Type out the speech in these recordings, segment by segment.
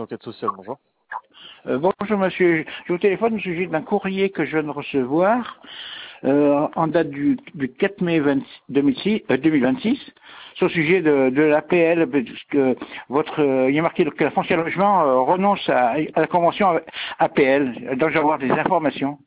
enquêtes sociales, bonjour. Bonjour monsieur, je vous téléphone au sujet d'un courrier que je viens de recevoir en date du 4 mai 2026 sur le sujet de l'APL, puisque il y a marqué que la foncière logement renonce à la convention APL, donc je vais avoir des informations.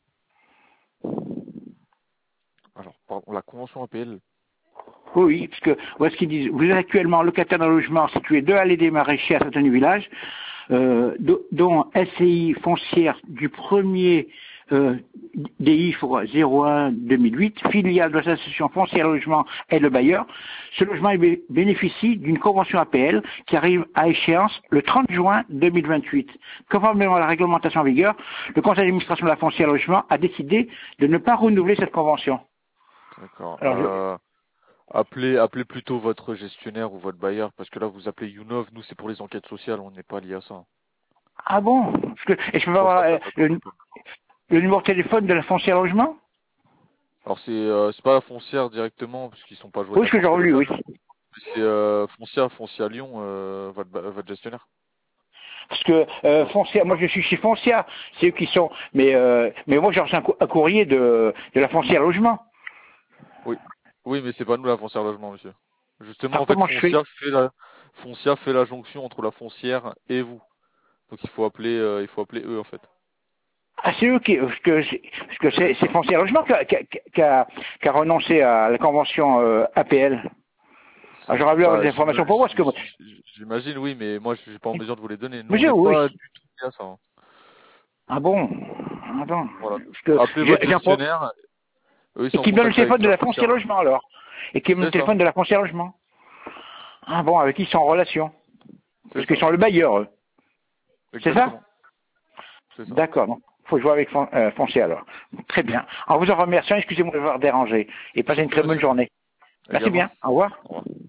Alors, pardon, la convention APL. Oui, parce que où est-ce qu'ils disent, vous êtes actuellement locataire d'un logement situé 2 allées des Maraîchers à Saint-Denis-Village, dont SCI foncière du premier DI 01-2008, filiale de l'association foncière logement et le bailleur. Ce logement bénéficie d'une convention APL qui arrive à échéance le 30 juin 2028. Conformément à la réglementation en vigueur, le conseil d'administration de la foncière logement a décidé de ne pas renouveler cette convention. D'accord. Alors, Appelez plutôt votre gestionnaire ou votre bailleur, parce que là, vous appelez Younov. Nous, c'est pour les enquêtes sociales, on n'est pas lié à ça. ah bon? Et je peux C'est pas pour avoir ça que ça n'a pas coupé. le numéro de téléphone de la foncière logement? Alors, c'est pas la foncière directement, parce qu'ils sont pas Oui, ce joignables que par j'ai relu, oui. téléphone. Mais c'est Foncia Lyon, votre gestionnaire. Parce que Foncia, moi je suis chez Foncia, c'est eux qui sont. Mais moi j'ai reçu un courrier de la foncière logement. Oui. Oui, mais c'est pas nous la foncière logement, monsieur. Justement, Alors en fait, comment je fais? Foncia fait la jonction entre la foncière et vous. Donc il faut appeler eux, en fait. Ah, c'est eux qui. Parce que C'est c'est ça. Foncière Logement qui a renoncé à la convention APL. Alors j'aurais voulu avoir Bah, des informations pour moi, parce que j'imagine, oui, mais moi, je suis pas en mesure de vous les donner. Nous, on monsieur, n'est oui. pas du tout liés à ça, hein. Ah bon? Attends. Voilà. Parce que Appelez votre j'ai un problème. gestionnaire. Eux, ils Et sont en qui me donne le contact avec téléphone de la la foncière. foncière logement alors. Et qui me donne C'est le ça. téléphone de la foncière logement. Ah bon, avec qui ils sont en relation? C'est Parce qu'ils ça. sont le bailleur, eux. C'est ça? Exactement. C'est ça. D'accord. Donc, faut jouer avec Foncier alors. Très bien. En vous en remerciant, excusez-moi de vous avoir dérangé. Et passez une Surtout, très bonne monsieur. journée. Merci Également. bien. Au revoir. Au revoir.